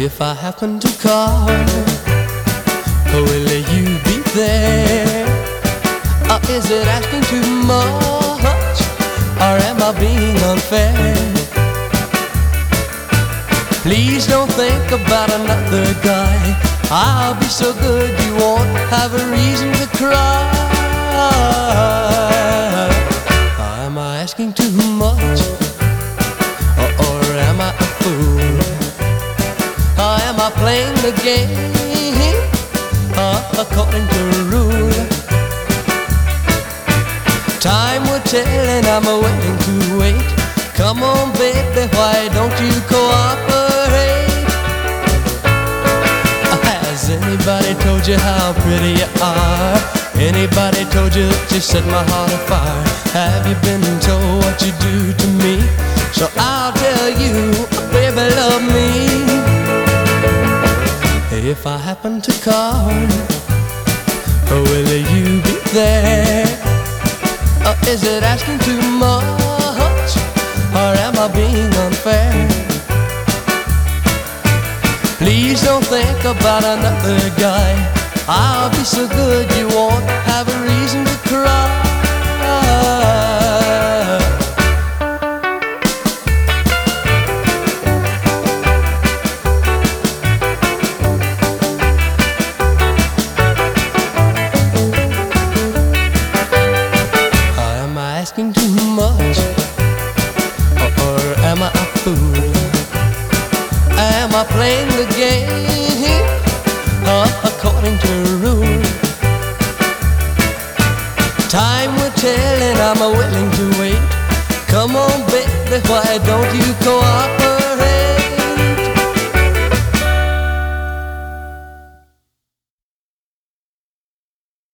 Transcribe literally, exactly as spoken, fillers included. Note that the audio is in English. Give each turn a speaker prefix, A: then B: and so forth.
A: If I happen to call, will you be there? Or is it asking too much? Or am I being unfair? Please don't think about another guy. I'll be so good you won't have a reason to cry. Am I asking too much? Or, or am I a fool? Or am I playing the game uh, according to rule? Time will tell and I'm willing to wait. Come on baby, why don't you cooperate? Has anybody told you how pretty you are? Anybody told you that you set my heart afire? Have you been told what you do to me? So I'll tell you, baby, love me. If I happen to call, will you be there? Or is it asking too much? Or am I being unfair? Please don't think about another guy. I'll be so good you won't have a reason to cry. Am I asking too much? Or, or am I a fool? Am I playing the game uh, according to rule? Time will tell and I'm willing to wait. Come on baby, why don't you cooperate?